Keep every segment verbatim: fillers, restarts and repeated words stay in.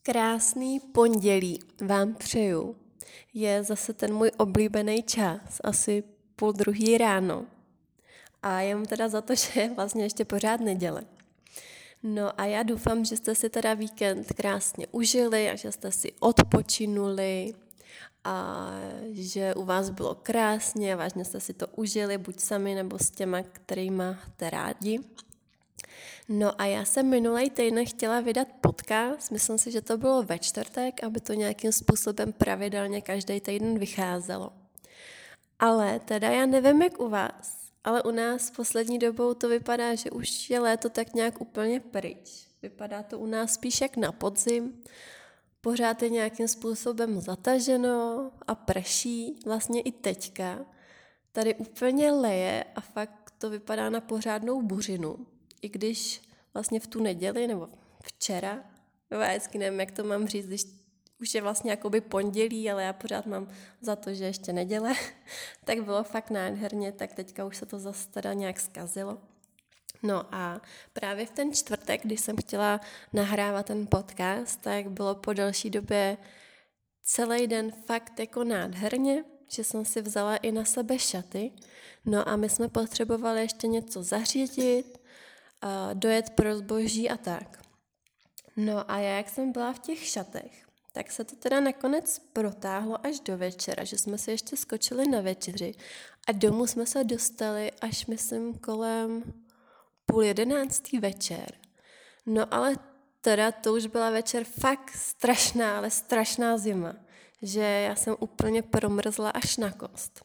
Krásný pondělí vám přeju. Je zase ten můj oblíbený čas, asi půl druhý ráno. A jenom teda za to, že je vlastně ještě pořád neděle. No a já doufám, že jste si teda víkend krásně užili a že jste si odpočinuli a že u vás bylo krásně a vážně jste si to užili, buď sami nebo s těma, kterýma jste rádi. No a já jsem minulý týden chtěla vydat podcast, myslím si, že to bylo ve čtvrtek, aby to nějakým způsobem pravidelně každý týden vycházelo. Ale teda já nevím, jak u vás, ale u nás poslední dobou to vypadá, že už je léto tak nějak úplně pryč. Vypadá to u nás spíš jak na podzim, pořád je nějakým způsobem zataženo a prší, vlastně i teďka. Tady úplně leje a fakt to vypadá na pořádnou buřinu. I když vlastně v tu neděli, nebo včera, nebo já vždycky nevím, jak to mám říct, když už je vlastně jakoby pondělí, ale já pořád mám za to, že ještě neděle, tak bylo fakt nádherně, tak teďka už se to zase teda nějak zkazilo. No a právě v ten čtvrtek, když jsem chtěla nahrávat ten podcast, tak bylo po delší době celý den fakt jako nádherně, že jsem si vzala i na sebe šaty. No a my jsme potřebovali ještě něco zařídit, dojet pro zboží a tak. No a já, jak jsem byla v těch šatech, tak se to teda nakonec protáhlo až do večera, že jsme si ještě skočili na večeři a domů jsme se dostali až, myslím, kolem půl jedenáctý večer. No ale teda to už byla večer fakt strašná, ale strašná zima, že já jsem úplně promrzla až na kost.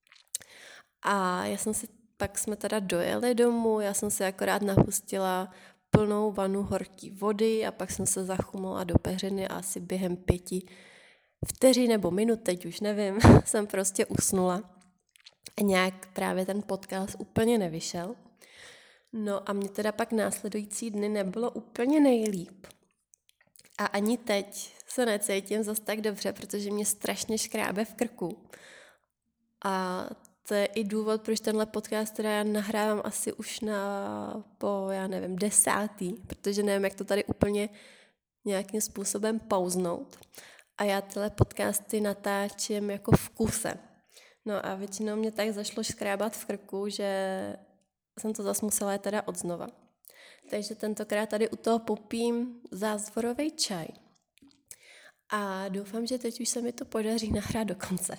A já jsem si, pak jsme teda dojeli domů, já jsem si akorát napustila plnou vanu horký vody a pak jsem se zachumala do peřiny a asi během pěti vteřin nebo minut, teď už nevím, jsem prostě usnula. A nějak právě ten podcast úplně nevyšel. No a mě teda pak následující dny nebylo úplně nejlíp. A ani teď se necítím zas tak dobře, protože mě strašně škrábe v krku. A to je i důvod, proč tenhle podcast teda já nahrávám asi už na po, já nevím, desátý, protože nevím, jak to tady úplně nějakým způsobem pauznout. A já tyhle podcasty natáčím jako v kuse. No a většinou mě tak zašlo škrábat v krku, že jsem to zase musela teda odznova. Takže tentokrát tady u toho popím zázvorový čaj. A doufám, že teď už se mi to podaří nahrát do konce.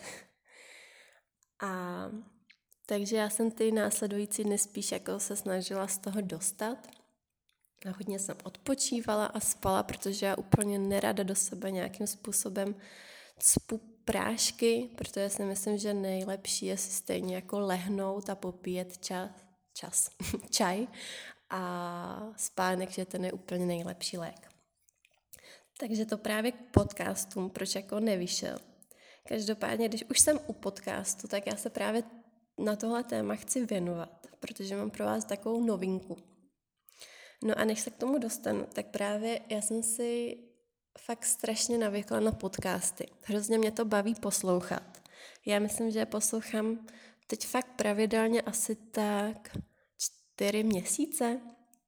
A takže já jsem ty následující dny spíš jako se snažila z toho dostat. A hodně jsem odpočívala a spala, protože já úplně nerada do sebe nějakým způsobem cpu prášky, protože si myslím, že nejlepší je si stejně jako lehnout a popíjet čas, čas čaj a spánek, že ten je úplně nejlepší lék. Takže to právě k podcastům, proč jako nevyšel. Každopádně, když už jsem u podcastu, tak já se právě na tohle téma chci věnovat, protože mám pro vás takovou novinku. No a než se k tomu dostanu, tak právě já jsem si fakt strašně navykla na podcasty. Hrozně mě to baví poslouchat. Já myslím, že poslouchám teď fakt pravidelně asi tak čtyři měsíce.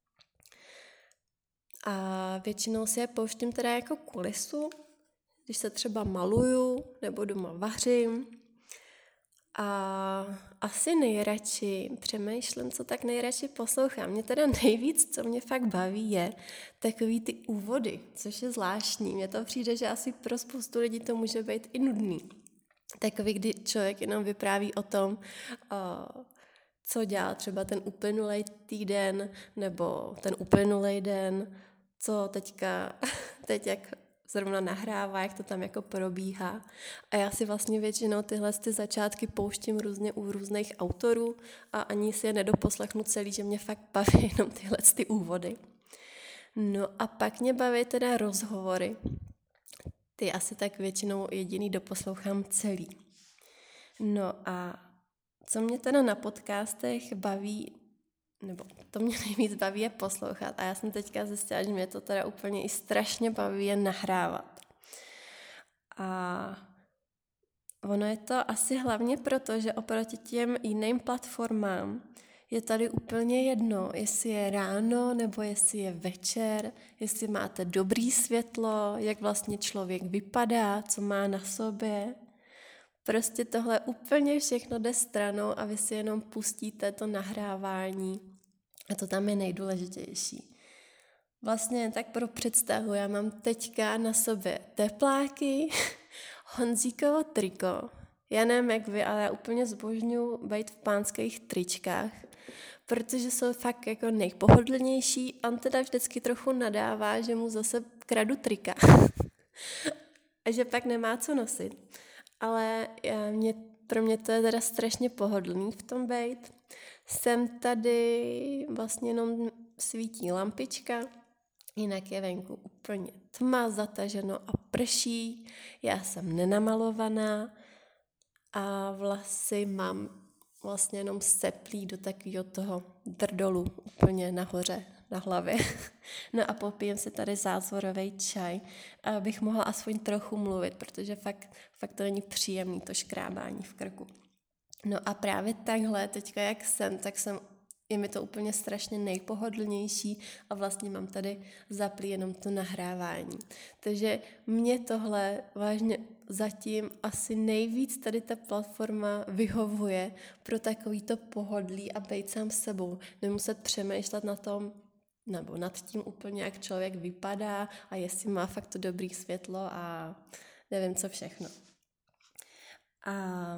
A většinou si je pouštím teda jako kulisu, když se třeba maluju nebo doma vařím. A asi nejradši přemýšlím, co tak nejradši poslouchám. Mě teda nejvíc, co mě fakt baví, je takový ty úvody, což je zvláštní. Mně to přijde, že asi pro spoustu lidí to může být i nudný. Takový, kdy člověk jenom vypráví o tom, co dělal třeba ten uplynulý týden, nebo ten uplynulý den, co teďka, teď jak zrovna nahrává, jak to tam jako probíhá. A já si vlastně většinou tyhle ty začátky pouštím různě u různých autorů a ani si je nedoposlechnu celý, že mě fakt baví jenom tyhle ty úvody. No a pak mě baví teda rozhovory. Ty asi tak většinou jediný doposlouchám celý. No a co mě teda na podcastech baví, nebo to mě nejvíc baví je poslouchat. A já jsem teďka zjistila, že mě to teda úplně i strašně baví je nahrávat. A ono je to asi hlavně proto, že oproti těm jiným platformám Je tady úplně jedno, jestli je ráno nebo jestli je večer, jestli máte dobrý světlo, jak vlastně člověk vypadá, co má na sobě. Prostě tohle úplně všechno jde stranou a vy si jenom pustíte to nahrávání a to tam je nejdůležitější. Vlastně tak pro představu, já mám teďka na sobě tepláky, Honzíkovo triko. Já nevím jak vy, ale já úplně zbožňuji být v pánských tričkách, protože jsou fakt jako nejpohodlnější. On teda vždycky trochu nadává, že mu zase kradu trika a že pak nemá co nosit. Ale já, mě, pro mě to je teda strašně pohodlný v tom být. Sem tady vlastně jenom svítí lampička, jinak je venku úplně tma, zataženo a prší. Já jsem nenamalovaná a vlasy mám vlastně jenom seplý do takového toho drdolu úplně nahoře na hlavě. No a popijem si tady zázvorový čaj, abych mohla aspoň trochu mluvit, protože fakt, fakt to není příjemný, to škrábání v krku. No a právě takhle, teďka jak jsem, tak jsem, je mi to úplně strašně nejpohodlnější a vlastně mám tady zaplý jenom to nahrávání. Takže mě tohle vážně zatím asi nejvíc tady ta platforma vyhovuje pro takovýto pohodlí a být sám sebou. Nemuset přemýšlet na tom, nebo nad tím úplně, jak člověk vypadá a jestli má fakt to dobrý světlo a nevím co všechno. A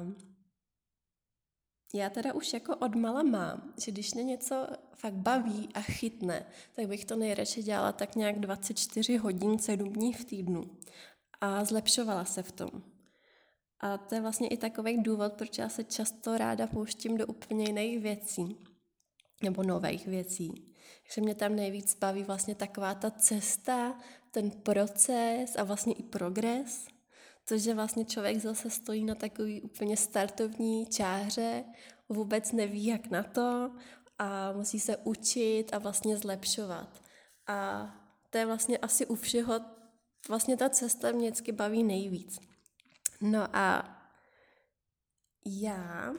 já teda už jako odmala mám, že když mě něco fakt baví a chytne, tak bych to nejradši dělala tak nějak dvacet čtyři hodin, sedm dní v týdnu. A zlepšovala se v tom. A to je vlastně i takový důvod, proč já se často ráda pouštím do úplně jiných věcí. Nebo nových věcí. Takže mě tam nejvíc baví vlastně taková ta cesta, ten proces a vlastně i progres. To, že vlastně člověk zase stojí na takový úplně startovní čáře, vůbec neví, jak na to a musí se učit a vlastně zlepšovat. A to je vlastně asi u všeho, vlastně ta cesta mě vždycky baví nejvíc. No a já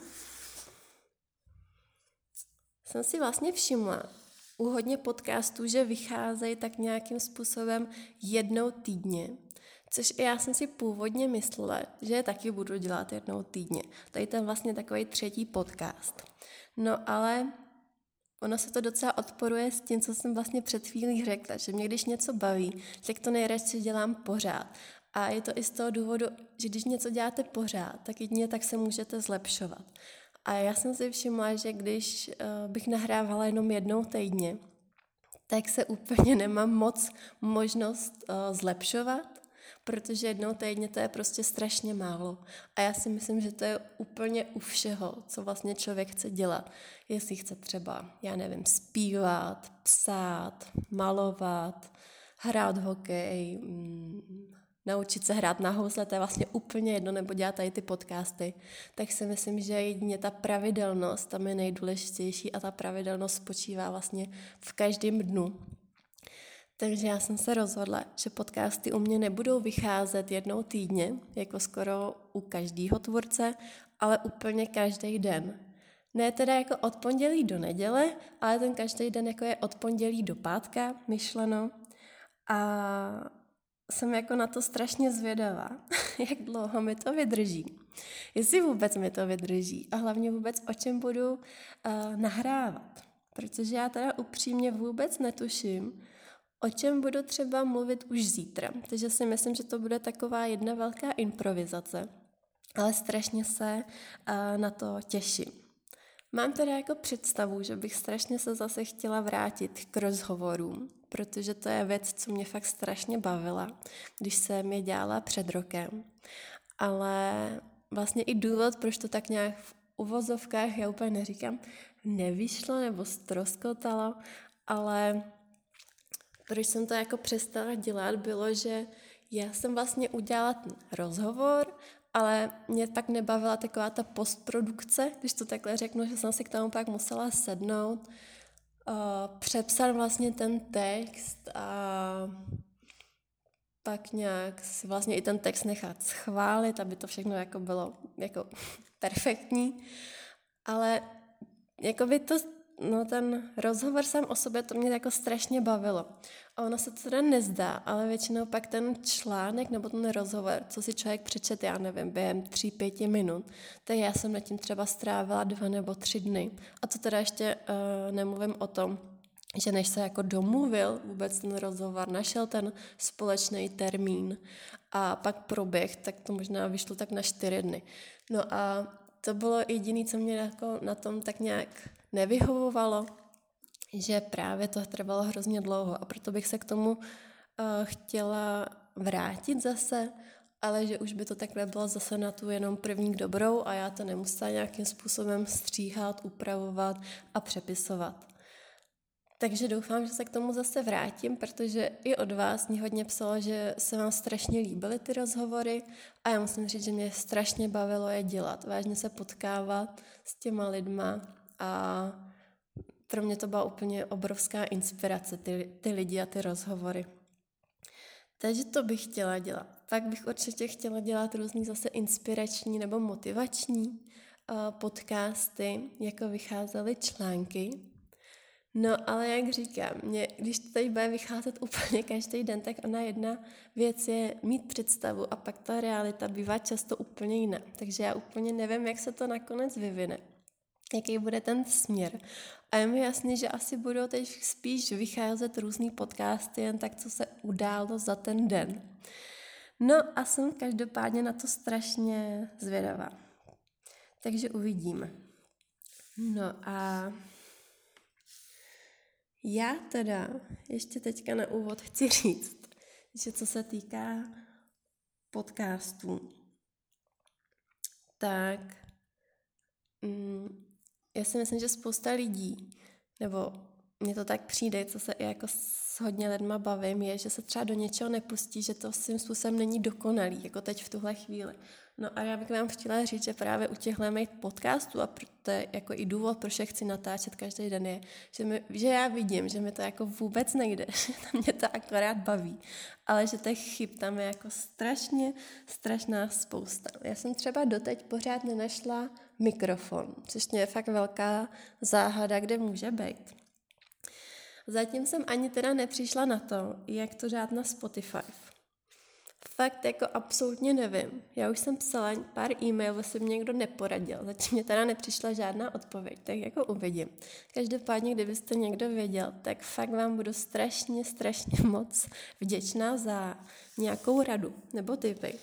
jsem si vlastně všimla u hodně podcastů, že vycházejí tak nějakým způsobem jednou týdně, což já jsem si původně myslela, že je taky budu dělat jednou týdně. Tady to je vlastně takový třetí podcast. No ale ono se to docela odporuje s tím, co jsem vlastně před chvílí řekla, že mě když něco baví, tak to nejradši dělám pořád. A je to i z toho důvodu, že když něco děláte pořád, tak jedině tak se můžete zlepšovat. A já jsem si všimla, že když uh, bych nahrávala jenom jednou týdně, tak se úplně nemám moc možnost uh, zlepšovat, protože jednou týdně to je prostě strašně málo. A já si myslím, že to je úplně u všeho, co vlastně člověk chce dělat. Jestli chce třeba, já nevím, zpívat, psát, malovat, hrát hokej, mm, naučit se hrát na housle, to je vlastně úplně jedno, nebo dělat tady ty podcasty, tak si myslím, že jedině ta pravidelnost tam je nejdůležitější a ta pravidelnost spočívá vlastně v každém dnu. Takže já jsem se rozhodla, že podcasty u mě nebudou vycházet jednou týdně, jako skoro u každého tvůrce, ale úplně každý den. Ne teda jako od pondělí do neděle, ale ten každý den jako je od pondělí do pátka, myšleno. A jsem jako na to strašně zvědavá, jak dlouho mi to vydrží. Jestli vůbec mi to vydrží a hlavně vůbec o čem budu uh, nahrávat. Protože já teda upřímně vůbec netuším, o čem budu třeba mluvit už zítra. Takže si myslím, že to bude taková jedna velká improvizace. Ale strašně se uh, na to těším. Mám teda jako představu, že bych strašně se zase chtěla vrátit k rozhovorům, protože to je věc, co mě fakt strašně bavila, když jsem je dělala před rokem. Ale vlastně i důvod, proč to tak nějak v uvozovkách, já úplně neříkám, nevyšlo nebo ztroskotalo, ale proč jsem to jako přestala dělat, bylo, že já jsem vlastně udělala ten rozhovor, ale mě pak nebavila taková ta postprodukce, když to takhle řeknu, že jsem si k tomu pak musela sednout, uh, přepsat vlastně ten text a pak nějak si vlastně i ten text nechat schválit, aby to všechno jako bylo jako perfektní. Ale jako by to no ten rozhovor sám o sobě, to mě jako strašně bavilo. A ono se to teda nezdá, ale většinou pak ten článek nebo ten rozhovor, co si člověk přečet, já nevím, během tří, pěti minut, tak já jsem nad tím třeba strávila dva nebo tři dny. A to teda ještě uh, nemluvím o tom, že než se jako domluvil vůbec ten rozhovor, našel ten společný termín a pak proběh, tak to možná vyšlo tak na čtyři dny. No a to bylo jediné, co mě jako na tom tak nějak nevyhovovalo, že právě to trvalo hrozně dlouho a proto bych se k tomu uh, chtěla vrátit zase, ale že už by to takhle bylo zase na tu jenom první dobrou a já to nemusela nějakým způsobem stříhat, upravovat a přepisovat. Takže doufám, že se k tomu zase vrátím, protože i od vás mě hodně psalo, že se vám strašně líbily ty rozhovory a já musím říct, že mě strašně bavilo je dělat, vážně se potkávat s těma lidma a pro mě to byla úplně obrovská inspirace, ty, ty lidi a ty rozhovory. Takže to bych chtěla dělat. Pak bych určitě chtěla dělat různý zase inspirační nebo motivační uh, podcasty, jako vycházely články. No, ale jak říkám, mě, když to tady bude vycházet úplně každý den, tak ona jedna věc je mít představu a pak ta realita bývá často úplně jiná. Takže já úplně nevím, jak se to nakonec vyvine, jaký bude ten směr. A je mi jasný, že asi budou teď spíš vycházet různý podcasty, jen tak, co se událo za ten den. No a jsem každopádně na to strašně zvědavá. Takže uvidíme. No a já teda ještě teďka na úvod chci říct, že co se týká podcastů, tak mm, já si myslím, že spousta lidí, nebo mně to tak přijde, co se i jako s hodně lidma bavím, je, že se třeba do něčeho nepustí, že to svým způsobem není dokonalý, jako teď v tuhle chvíli. No a já bych vám chtěla říct, že právě u těchhle mých podcastů, a to je jako i důvod, proč je chci natáčet každý den, je, že, mi, že já vidím, že mi to jako vůbec nejde, že mě to akorát baví, ale že těch chyb tam je jako strašně, strašná spousta. Já jsem třeba doteď pořád nenašla mikrofon, což mě je fakt velká záhada, kde může být. Zatím jsem ani teda nepřišla na to, jak to dát na Spotify. Fakt jako absolutně nevím. Já už jsem psala pár e-mailů, jestli mě někdo neporadil. Zatím mě teda nepřišla žádná odpověď, tak jako uvidím. Každopádně, kdybyste někdo věděl, tak fakt vám budu strašně, strašně moc vděčná za nějakou radu nebo tipy.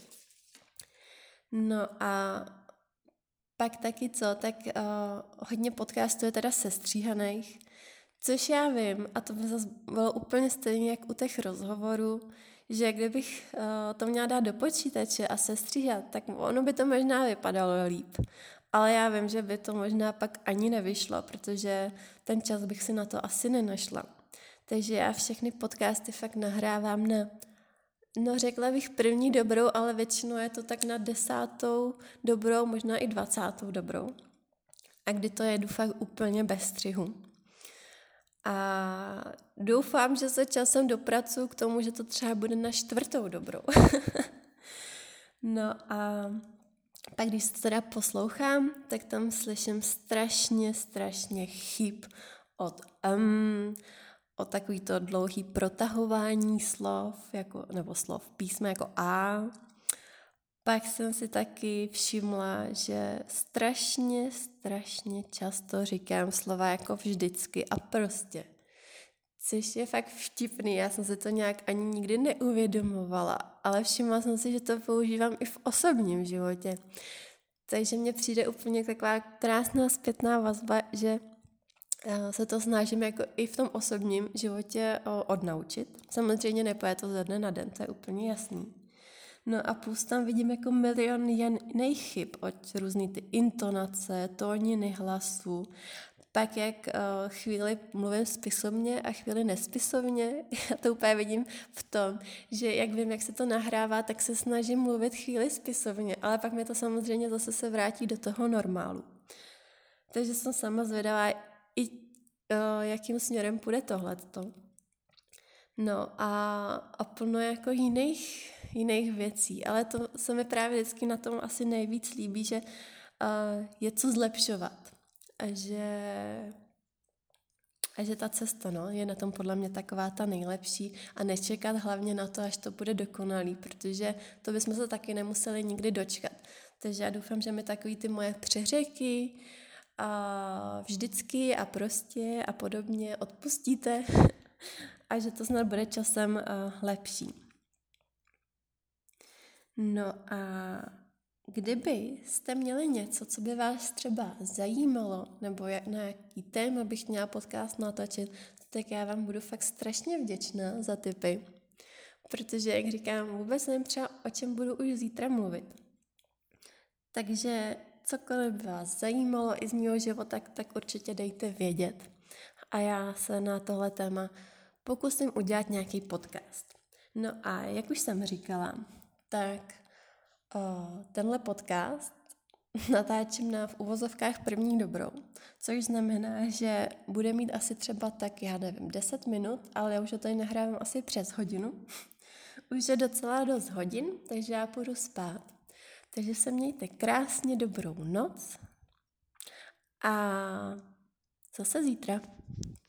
No a pak taky co, tak uh, hodně podcastů je teda sestříhaných, což já vím, a to by zase bylo úplně stejně jak u těch rozhovorů, že kdybych uh, to měla dát do počítače a sestříhat, tak ono by to možná vypadalo líp. Ale já vím, že by to možná pak ani nevyšlo, protože ten čas bych si na to asi nenašla. Takže já všechny podcasty fakt nahrávám na, no řekla bych první dobrou, ale většinou je to tak na desátou dobrou, možná i dvacátou dobrou. A kdy to jedu fakt úplně bez střihu. A doufám, že se časem dopracuju k tomu, že to třeba bude na čtvrtou dobrou. No a pak když to teda poslouchám, tak tam slyším strašně, strašně chyb od um, od takový to dlouhý protahování slov, jako, nebo slov písma jako a. Pak jsem si taky všimla, že strašně, strašně často říkám slova jako vždycky a prostě. Což je fakt vtipný, já jsem si to nějak ani nikdy neuvědomovala, ale všimla jsem si, že to používám i v osobním životě. Takže mně přijde úplně taková krásná zpětná vazba, že se to snažím jako i v tom osobním životě odnaučit. Samozřejmě nepůjde to ze dne na den, to je úplně jasný. No a plus tam vidím jako milion jiných chyb, od různý ty intonace, tóniny hlasu, pak jak uh, chvíli mluvím spisovně a chvíli nespisovně. Já to úplně vidím v tom, že jak vím, jak se to nahrává, tak se snažím mluvit chvíli spisovně, ale pak mi to samozřejmě zase se vrátí do toho normálu. Takže jsem sama zvědavá, i uh, jakým směrem půjde tohleto. No a, a plno jako jiných, jiných věcí, ale to se mi právě vždycky na tom asi nejvíc líbí, že uh, je co zlepšovat a že A že ta cesta, no, je na tom podle mě taková ta nejlepší a nečekat hlavně na to, až to bude dokonalý, protože to bychom se taky nemuseli nikdy dočkat. Takže já doufám, že mi takový ty moje přeřeky a vždycky a prostě a podobně odpustíte a že to snad bude časem uh, lepší. No a kdyby jste měli něco, co by vás třeba zajímalo, nebo jak, na jaký téma bych měla podcast natočit, tak já vám budu fakt strašně vděčná za tipy, protože, jak říkám, vůbec nevím třeba, o čem budu už zítra mluvit. Takže cokoliv by vás zajímalo i z mého života, tak určitě dejte vědět. A já se na tohle téma pokusím udělat nějaký podcast. No a jak už jsem říkala, tak o, tenhle podcast natáčím na v uvozovkách první dobrou, což znamená, že bude mít asi třeba tak, já nevím, deset minut, ale já už ho tady nahrávám asi přes hodinu. Už je docela dost hodin, takže já půjdu spát. Takže se mějte krásně dobrou noc a zase zítra.